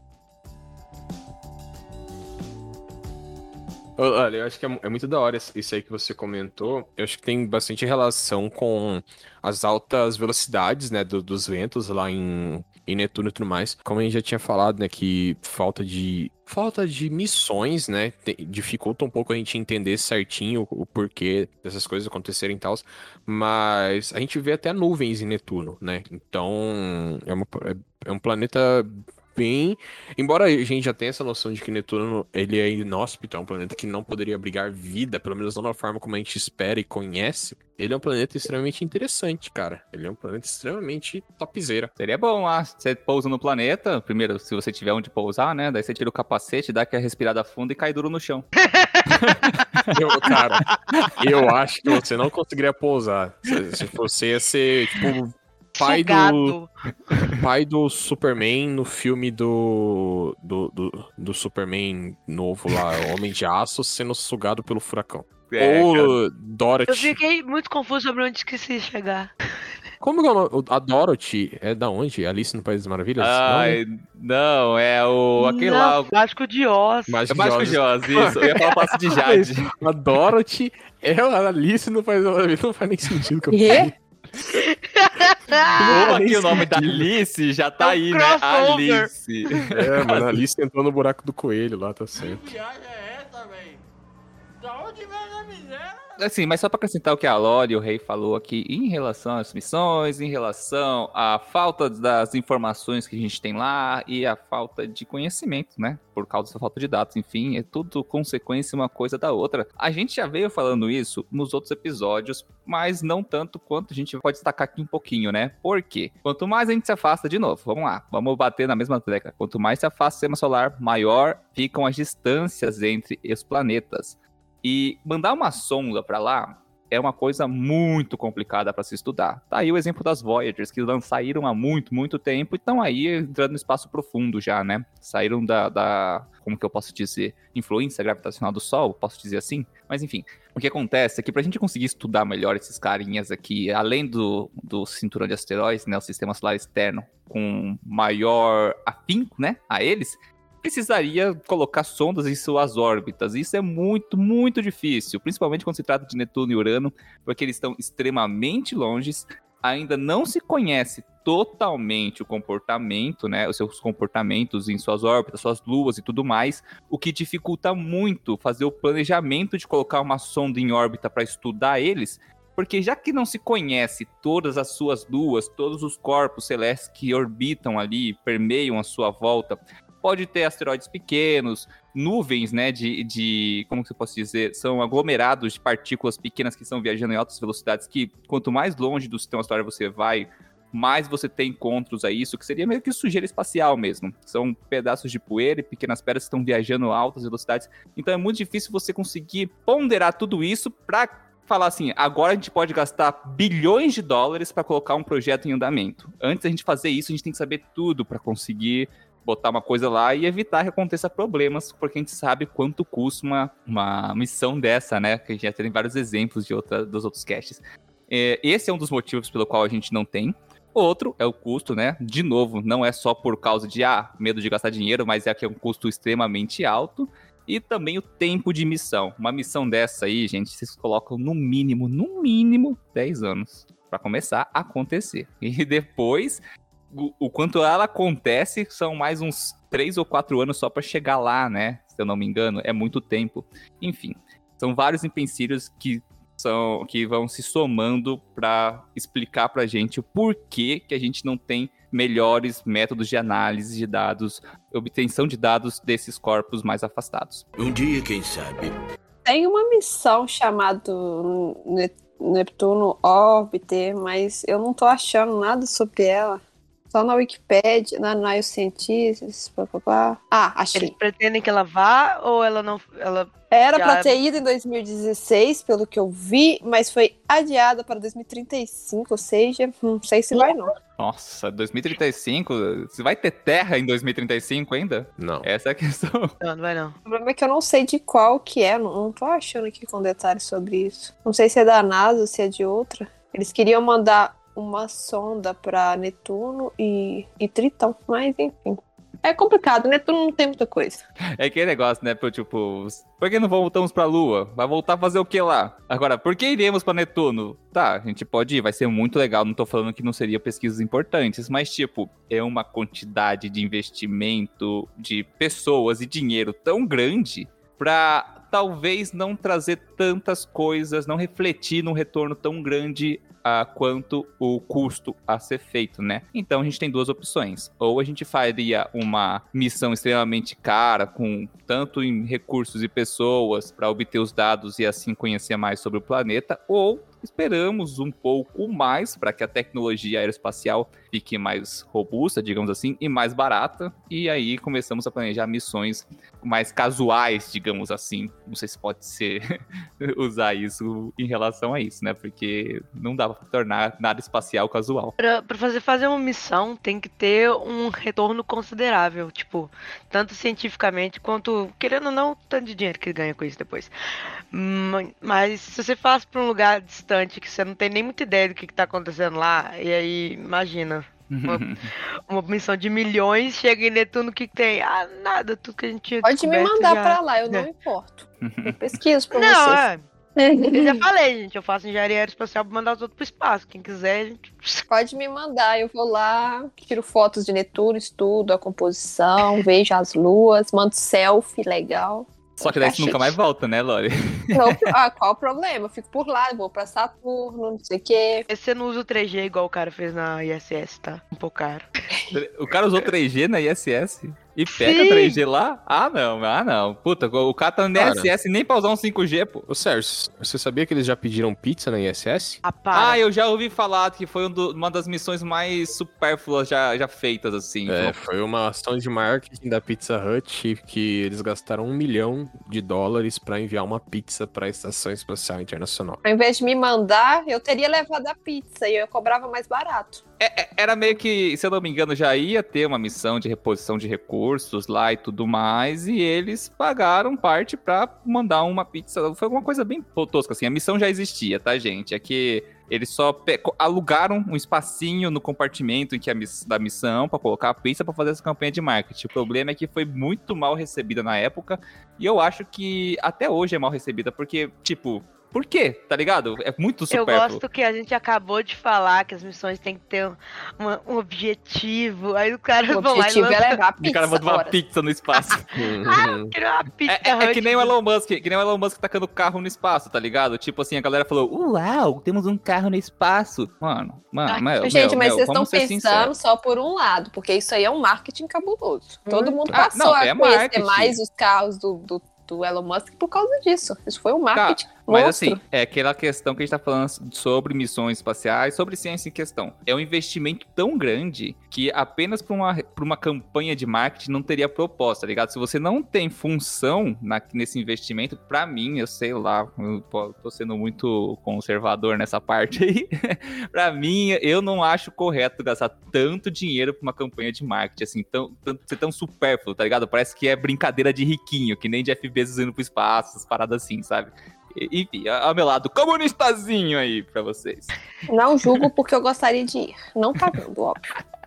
Olha, eu acho que é, é muito da hora isso aí que você comentou. Eu acho que tem bastante relação com as altas velocidades, né, do, dos ventos lá em, em Netuno e tudo mais. Como a gente já tinha falado, né, que falta de falta de missões, né, te, dificulta um pouco a gente entender certinho o, o porquê dessas coisas acontecerem e tal. Mas a gente vê até nuvens em Netuno, né? Então é, uma, é, é um planeta bem... Embora a gente já tenha essa noção de que Netuno ele é inóspito, é um planeta que não poderia abrigar vida, pelo menos não da forma como a gente espera e conhece, ele é um planeta extremamente interessante, cara. Ele é um planeta extremamente topzera. Seria bom, ah, você pousa no planeta, primeiro, se você tiver onde pousar, né, daí você tira o capacete, dá aquela respirada funda e cai duro no chão. eu, cara, eu acho que você não conseguiria pousar. Se, se você ia ser, tipo... Pai do, pai do Superman no filme do, do, do, do Superman novo lá, Homem de Aço, sendo sugado pelo furacão. É, Ou cara. Dorothy. Eu fiquei muito confuso sobre onde esqueci de chegar. Como que é o nome? A Dorothy é da onde? Alice no País das Maravilhas? Ai, não, não é o... aquele não, lá... O... Mágico de Oz. Mágico, é Mágico de Oz, isso. Eu ia falar o Passo de Jade. A Dorothy é a Alice no País das Maravilhas. Não faz nem sentido que eu falei. Como aqui o nome da Alice já tá é um aí, crossover. Né? Alice. É, mano, a Alice entrou no buraco do coelho lá, tá certo. Que viagem é essa, velho? Da onde vem a miséria? Assim, mas só pra acrescentar o que a Lore e o Rei falou aqui em relação às missões, em relação à falta das informações que a gente tem lá e a falta de conhecimento, né? Por causa da falta de dados, enfim, é tudo consequência uma coisa da outra. A gente já veio falando isso nos outros episódios, mas não tanto quanto a gente pode destacar aqui um pouquinho, né? Por quê? Quanto mais a gente se afasta, de novo, vamos lá, vamos bater na mesma tecla. Quanto mais se afasta o sistema solar, maior ficam as distâncias entre os planetas. E mandar uma sonda para lá é uma coisa muito complicada para se estudar. Tá aí o exemplo das Voyagers, que saíram há muito, muito tempo e estão aí entrando no espaço profundo já, né? Saíram da, da, como que eu posso dizer, influência gravitacional do Sol, posso dizer assim? Mas enfim, o que acontece é que pra gente conseguir estudar melhor esses carinhas aqui, além do, do cinturão de asteroides, né, o sistema solar externo, com maior afinco, né, a eles... precisaria colocar sondas em suas órbitas. Isso é muito, muito difícil, principalmente quando se trata de Netuno e Urano, porque eles estão extremamente longes, ainda não se conhece totalmente o comportamento, né, os seus comportamentos em suas órbitas, suas luas e tudo mais, o que dificulta muito fazer o planejamento de colocar uma sonda em órbita para estudar eles, porque já que não se conhece todas as suas luas, todos os corpos celestes que orbitam ali, permeiam a sua volta, pode ter asteroides pequenos, nuvens, né, de, de, como que eu posso dizer, são aglomerados de partículas pequenas que estão viajando em altas velocidades, que quanto mais longe do sistema solar você vai, mais você tem encontros a isso, que seria meio que sujeira espacial mesmo. São pedaços de poeira e pequenas pedras que estão viajando a altas velocidades. Então é muito difícil você conseguir ponderar tudo isso para falar assim, agora a gente pode gastar bilhões de dólares para colocar um projeto em andamento. Antes da gente fazer isso, a gente tem que saber tudo para conseguir botar uma coisa lá e evitar que aconteça problemas, porque a gente sabe quanto custa uma, uma missão dessa, né? Que a gente já tem vários exemplos de outra, dos outros casts. É, esse é um dos motivos pelo qual a gente não tem. Outro é o custo, né? De novo, não é só por causa de, ah, medo de gastar dinheiro, mas é que é um custo extremamente alto. e também o tempo de missão. Uma missão dessa aí, gente, vocês colocam no mínimo, no mínimo, dez anos para começar a acontecer. E depois, o, o quanto ela acontece, são mais uns três ou quatro anos só para chegar lá, né? Se eu não me engano, é muito tempo. Enfim, são vários empecilhos que São, que vão se somando para explicar para a gente o porquê que a gente não tem melhores métodos de análise de dados, obtenção de dados desses corpos mais afastados. Um dia, quem sabe? Tem uma missão chamada Netuno Orbiter, mas eu não tô achando nada sobre ela. Só na Wikipédia, na Nile Scientists, papapá. Ah, achei. Eles pretendem que ela vá ou ela não... Ela Era já... pra ter ido em dois mil e dezesseis, pelo que eu vi, mas foi adiada para dois mil e trinta e cinco, ou seja, não sei se vai não. Nossa, dois mil e trinta e cinco? Você vai ter terra em dois mil e trinta e cinco ainda? Não. Essa é a questão. Não, não vai não. O problema é que eu não sei de qual que é, não, não tô achando aqui com detalhes sobre isso. Não sei se é da NASA ou se é de outra. Eles queriam mandar uma sonda pra Netuno e, e Tritão, mas enfim. É complicado, Netuno não tem muita coisa. É aquele negócio, né? Tipo, por que não voltamos pra Lua? Vai voltar a fazer o que lá? Agora, por que iremos pra Netuno? Tá, a gente pode ir, vai ser muito legal. Não tô falando que não seriam pesquisas importantes, mas, tipo, é uma quantidade de investimento de pessoas e dinheiro tão grande pra talvez não trazer tantas coisas, não refletir num retorno tão grande a quanto o custo a ser feito, né? Então a gente tem duas opções. Ou a gente faria uma missão extremamente cara, com tanto em recursos e pessoas para obter os dados e assim conhecer mais sobre o planeta, ou esperamos um pouco mais para que a tecnologia aeroespacial fique mais robusta, digamos assim, e mais barata, e aí começamos a planejar missões mais casuais, digamos assim. Não sei se pode ser usar isso em relação a isso, né? Porque não dá para tornar nada espacial casual. Pra, pra fazer, fazer uma missão tem que ter um retorno considerável, tipo, tanto cientificamente quanto, querendo ou não, o tanto de dinheiro que ganha com isso depois. Mas se você faz para um lugar distante que você não tem nem muita ideia do que, que tá acontecendo lá, e aí, imagina, uma, uma missão de milhões, chega em Netuno, o que, que tem? Ah, nada, tudo que a gente tinha Pode me mandar já... pra lá, eu não é. importo. Eu pesquiso pra não, vocês. É. Eu já falei, gente, eu faço engenharia aeroespacial pra mandar os outros pro espaço. Quem quiser, gente... Pode me mandar, eu vou lá, tiro fotos de Netuno, estudo a composição, vejo as luas, mando selfie legal. Só que daí você nunca mais volta, né, Lori? Não, ah, qual o problema? Eu fico por lá, vou pra Saturno, não sei o quê. Você não usa o três G igual o cara fez na I S S, tá? Um pouco caro. O cara usou três G na I S S? E pega Sim. três G lá? Ah, não, ah, não. Puta, o cara tá no Cara. I S S nem pra usar um cinco G, pô. Ô, Sérgio, você sabia que eles já pediram pizza na I S S? Ah, para. Ah, eu já ouvi falar que foi um do- uma das missões mais supérfluas já, já feitas, assim. É, foi uma ação de marketing da Pizza Hut que eles gastaram um milhão de dólares pra enviar uma pizza pra Estação Espacial Internacional. Ao invés de me mandar, eu teria levado a pizza e eu cobrava mais barato. É, é, era meio que, se eu não me engano, já ia ter uma missão de reposição de recursos lá e tudo mais, e eles pagaram parte pra mandar uma pizza. Foi alguma coisa bem tosca, assim. A missão já existia, tá, gente? É que eles só pe- alugaram um espacinho no compartimento em que a miss- da missão pra colocar a pizza pra fazer essa campanha de marketing. O problema é que foi muito mal recebida na época, e eu acho que até hoje é mal recebida, porque, tipo... Por quê? Tá ligado? É muito Eu supérfluo. gosto que a gente acabou de falar que as missões têm que ter uma- um objetivo. Aí o cara O vão lá e objetivo é lança... levar a O pizza. cara manda uma ora. pizza no espaço. Ah, eu quero uma pizza. É, é- é que Hut. nem o Elon Musk, que nem o Elon Musk tacando carro no espaço, tá ligado? Tipo assim, a galera falou, uau, temos um carro no espaço. Mano, mano, Ai, meu, Gente, meu, mas meu, vocês estão vamos ser pensando sinceros. só por um lado, porque isso aí é um marketing cabuloso. Todo mundo Ah, passou não, a é conhecer marketing. mais os carros do, do, do Elon Musk por causa disso. Isso foi um marketing Mas monstro. assim, é aquela questão que a gente tá falando sobre missões espaciais, sobre ciência em questão. É um investimento tão grande que apenas pra uma, pra uma campanha de marketing não teria proposta, tá ligado? Se você não tem função na- nesse investimento, pra mim, eu sei lá, eu pô, tô sendo muito conservador nessa parte aí. Pra mim, eu não acho correto gastar tanto dinheiro pra uma campanha de marketing, assim, tão, tão, ser tão supérfluo, tá ligado? Parece que é brincadeira de riquinho, que nem Jeff Bezos indo pro espaço, essas paradas assim, sabe? E- Enfim, ao meu lado comunistazinho aí pra vocês. Não julgo porque eu gostaria de ir. Não pagando, óbvio.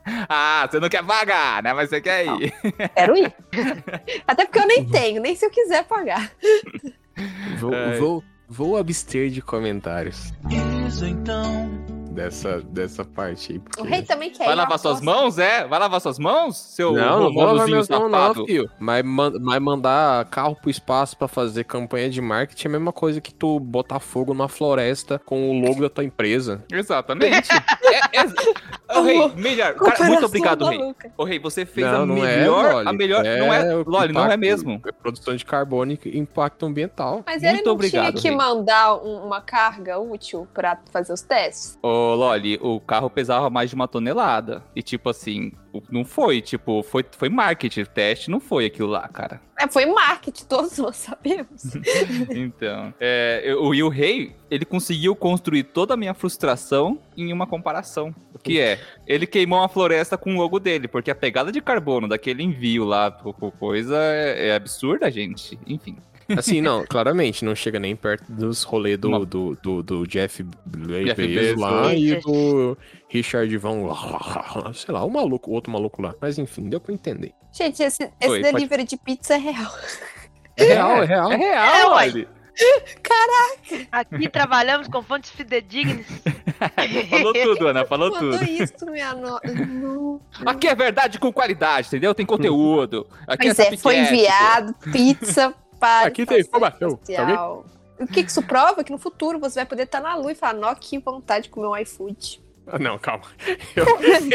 Ah, você não quer pagar, né? Mas você quer ir. Não, quero ir. Até porque eu nem tenho, nem se eu quiser pagar. Vou, É. vou, vou abster de comentários Isso então. dessa, dessa parte aí. O Porque... rei também quer Vai ir. lavar eu suas aposto. mãos, é? Vai lavar suas mãos, seu Não, não vou lavar Romanozinho minhas mãos não, safado? filho. Mas, man- mas mandar carro pro espaço pra fazer campanha de marketing é a mesma coisa que tu botar fogo numa floresta com o logo da tua empresa. Exatamente. é, é... Ô, rei, melhor. Cara, muito Comparação obrigado, rei. maluca. Ô, rei, você fez Não, a não é, melhor... Loli. a melhor... É não é... o Loli, não é impacto- mesmo. É produção de carbono e impacto ambiental. Mas Muito ele não obrigado, tinha que rei. mandar um- uma carga útil pra fazer os testes? Ô, Loli, o carro pesava mais de uma tonelada. E, tipo assim, não foi, tipo, foi, foi marketing. Teste não foi aquilo lá, cara. É, foi marketing, todos nós sabemos. Então, é, eu- e o rei, ele conseguiu construir toda a minha frustração em uma comparação. O que é? Ele queimou uma floresta com o logo dele, porque a pegada de carbono daquele envio lá, co- co- coisa, é, é absurda, gente. Enfim. Assim, não, claramente, não chega nem perto dos rolês do, Uma- do, do, do Jeff Be- Jeff Bezos lá Bezos. e do Richard Von... Sei lá, o maluco, o outro maluco lá. Mas enfim, deu pra entender. Gente, esse, esse Oi, pode- delivery de pizza é real. É real, é real. É real, É, uai. Loli. Aqui trabalhamos com fontes fidedignas. Falou tudo, Ana, falou Mandou tudo. isso, minha nota. Não. Aqui é verdade com qualidade, entendeu? Tem conteúdo. Aqui Mas é, é, foi Sapcast, enviado pizza para Aqui tem fazer informação, especial. O que que isso prova? Que no futuro você vai poder estar na lua e falar, nó, que vontade de comer um iFood. Ah, não, calma. Eu,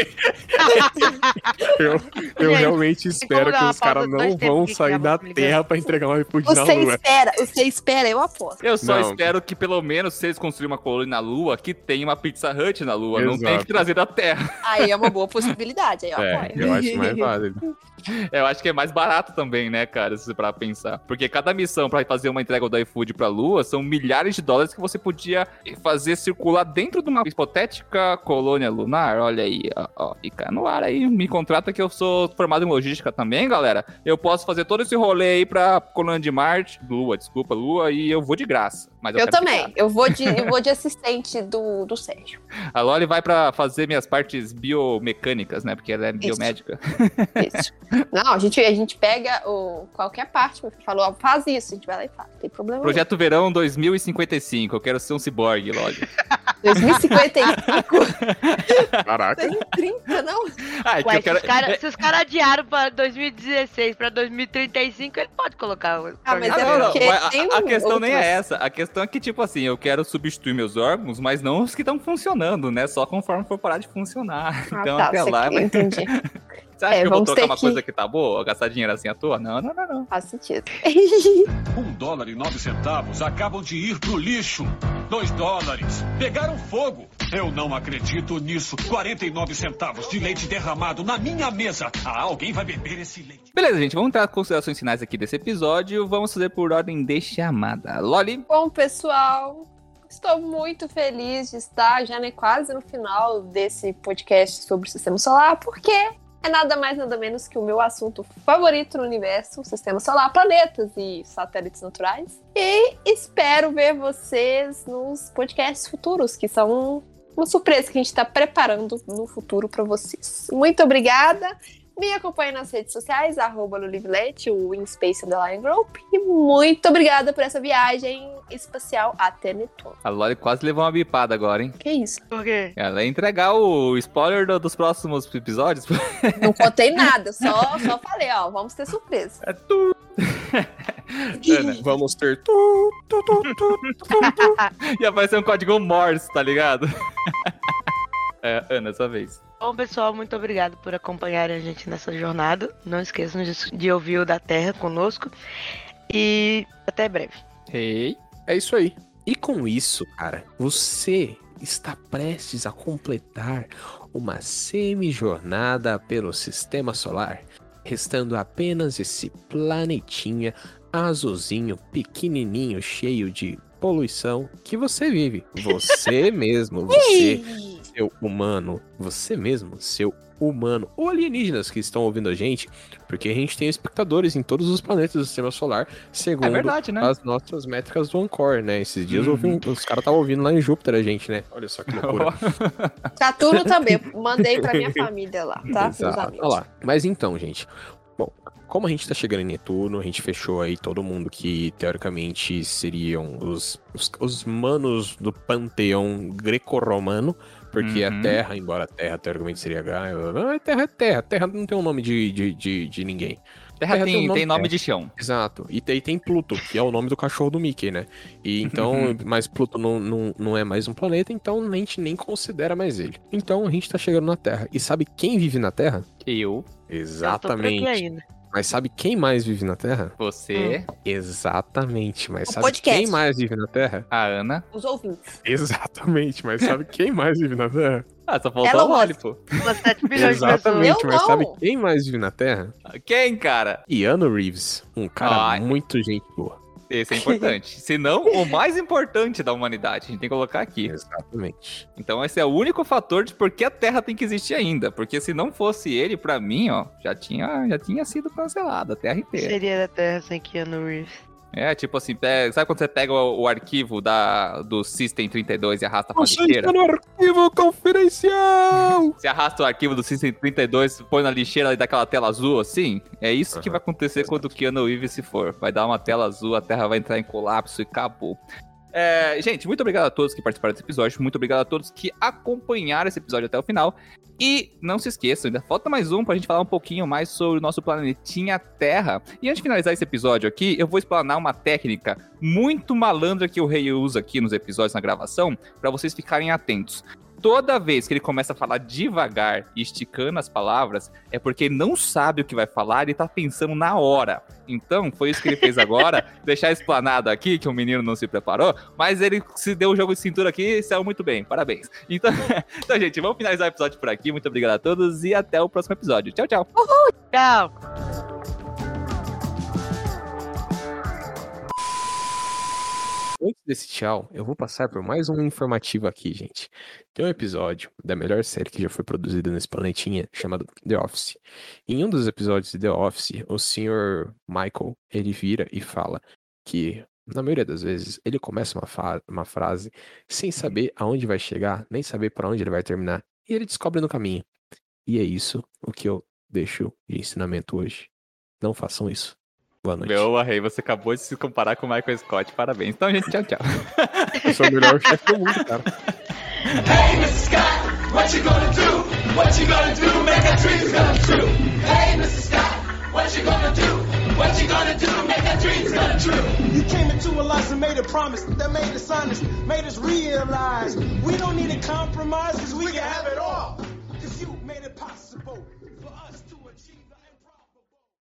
eu, eu Gente, realmente como espero dar que uma os caras pausa dois não tempos vão que sair acaba da ligando? Terra pra entregar um iFood na Você Lua. espera, você espera, eu aposto. Eu só Não. espero que pelo menos se eles construírem uma colônia na Lua, que tenha uma Pizza Hut na Lua. Não tem Exato. que trazer da Terra. Aí é uma boa possibilidade, aí eu É, apoio. eu acho mais válido. Eu acho que é mais barato também, né, cara, se pra pensar. Porque cada missão pra fazer uma entrega do iFood pra Lua são milhares de dólares que você podia fazer circular dentro de uma hipotética colônia lunar. Olha aí, ó, ó, fica no ar aí. Me contrata que eu sou formado em logística também, galera. Eu posso fazer todo esse rolê aí pra colônia de Marte, Lua, desculpa, Lua, e eu vou de graça. Mas eu, Eu quero também, ficar. eu vou de, eu vou de assistente do, do Sérgio. A Loli vai pra fazer minhas partes biomecânicas, né, porque ela é biomédica. Isso. Não, a gente, a gente pega o, qualquer parte, meu filho falou, ó, faz isso, a gente vai lá e faz, não tem problema Projeto Verão dois mil e cinquenta e cinco, eu quero ser um ciborgue, Loli. não. dois mil e cinquenta e cinco, Caraca. dois mil e trinta, não? Ah, é que Ué, eu quero... se, os cara, se os caras adiaram pra dois mil e dezesseis pra dois mil e trinta e cinco, ele pode colocar o Ah, mas Ah, é não, não, porque mas a, tem a questão nem é outras- essa. A questão é que, tipo assim, eu quero substituir meus órgãos, mas não os que estão funcionando, né? Só conforme for parar de funcionar. Ah, Então, tá, até você lá... que- entendi. Você acha É, que eu vou vamos trocar ter uma que- coisa que tá boa? Gastar dinheiro assim à toa? Não, não, não, não. Faz sentido. Um dólar e nove centavos acabam de ir pro lixo. Dois dólares. Pegaram fogo. Eu não acredito nisso. quarenta e nove centavos de leite derramado na minha mesa. Ah, alguém vai beber esse leite. Beleza, gente. Vamos entrar com considerações finais aqui desse episódio. Vamos fazer por ordem de chamada. Loli? Bom, pessoal, estou muito feliz de estar já né, quase no final desse podcast sobre o Sistema Solar, porque é nada mais, nada menos que o meu assunto favorito no universo, o Sistema Solar, planetas e satélites naturais. E espero ver vocês nos podcasts futuros, que são uma surpresa que a gente está preparando no futuro para vocês. Muito obrigada! Me acompanhe nas redes sociais, arroba Lulivlete, o InSpace Underline Group. E muito obrigada por essa viagem espacial até Netuno. A Loli quase levou uma bipada agora, hein? Que isso? Por quê? Ela ia entregar o spoiler do- dos próximos episódios. Não contei nada, só, só falei, ó, vamos ter surpresa. É tu. Ana, Vamos ter tu, tu, tu, tu, tu, tu. e apareceu um código Morse, tá ligado? É, Ana, sua vez. Bom, pessoal, muito obrigado por acompanharem a gente nessa jornada. Não esqueçam de, de ouvir o da Terra conosco. E até breve. Hey. É isso aí. E com isso, cara, você está prestes a completar uma semi-jornada pelo Sistema Solar, restando apenas esse planetinha azulzinho, pequenininho, cheio de poluição que você vive. Você mesmo, você, seu humano, você mesmo, seu humano ou alienígenas que estão ouvindo a gente, porque a gente tem espectadores em todos os planetas do Sistema Solar, segundo é verdade, né? as nossas métricas do Anchor, né? Esses dias Uhum. ouvi, os caras estavam ouvindo lá em Júpiter a gente, né? Olha só que loucura. Saturno também, mandei pra minha família lá, tá? Meus Exato. amigos. Olha lá. Mas então, gente, bom, como a gente tá chegando em Netuno, a gente fechou aí todo mundo que, teoricamente, seriam os, os, os manos do panteão greco-romano, porque Uhum. a Terra, embora a Terra, teoricamente, seria Gaia, a Terra é Terra, Terra não tem o nome de, de, de, de ninguém. Terra, Terra tem, tem, nome, tem nome é. de chão. Exato. E tem, tem Pluto, que é o nome do cachorro do Mickey, né? E então, mas Pluto não, não, não é mais um planeta, então a gente nem considera mais ele. Então a gente tá chegando na Terra. E sabe quem vive na Terra? Eu. Exatamente. Eu tô por aqui ainda. Mas sabe quem mais vive na Terra? Você. Hum. Exatamente. Mas O sabe podcast. quem mais vive na Terra? A Ana. Os ouvintes. Exatamente. Mas sabe quem mais vive na Terra? Ah, só faltou Elon a Loli, pô. Umas sete bilhões de pessoas. Exatamente. Eu Mas não. sabe quem mais vive na Terra? Quem, cara? Keanu Reeves. Um cara Ai. muito gente boa. Esse é importante. Se não, o mais importante da humanidade. A gente tem que colocar aqui. Exatamente. Então esse é o único fator de por que a Terra tem que existir ainda. Porque se não fosse ele, pra mim, ó, já tinha, já tinha sido cancelada a Terra inteira. Seria da Terra sem Keanu Reeves. É, tipo assim, pega, sabe quando você pega o, o arquivo da, do System trinta e dois e arrasta pra Você lixeira? está no arquivo confidencial! Você arrasta o arquivo do System trinta e dois, põe na lixeira e dá aquela tela azul assim? É isso Uhum. que vai acontecer quando o Keanu Reeves se for. Vai dar uma tela azul, a Terra vai entrar em colapso e acabou. É, gente, muito obrigado a todos que participaram desse episódio. Muito obrigado a todos que acompanharam esse episódio até o final. E não se esqueçam, ainda falta mais um pra gente falar um pouquinho mais sobre o nosso planetinha Terra. E antes de finalizar esse episódio aqui, eu vou explanar uma técnica muito malandra que o Rei usa aqui nos episódios na gravação, pra vocês ficarem atentos. Toda vez que ele começa a falar devagar e esticando as palavras, é porque ele não sabe o que vai falar e tá pensando na hora. Então, foi isso que ele fez agora, deixar explanado aqui, que o menino não se preparou, mas ele se deu o jogo de cintura aqui e saiu muito bem, parabéns. Então, então, gente, vamos finalizar o episódio por aqui, muito obrigado a todos e até o próximo episódio. Tchau, tchau. Tchau. Antes desse tchau, eu vou passar por mais um informativo aqui, gente. Tem um episódio da melhor série que já foi produzida nesse planetinha, chamado The Office. Em um dos episódios de The Office, o senhor Michael, ele vira e fala que, na maioria das vezes, ele começa uma, fa- uma frase sem saber aonde vai chegar, nem saber para onde ele vai terminar. E ele descobre no caminho. E é isso o que eu deixo de ensinamento hoje. Não façam isso. Boa noite. Meu, Rei, você acabou de se comparar com o Michael Scott, parabéns. Então, gente, tchau, tchau. Eu sou o melhor chefe do mundo, cara. Hey, mister Scott, what you gonna do? What you gonna do? Make our dreams come true. Hey, mister Scott, what you gonna do? What you gonna do? Make our dreams come true. You came into our lives and made a promise that made us honest, made us realize we don't need to compromise, cause we can have it all. Cause you made it possible for us to achieve the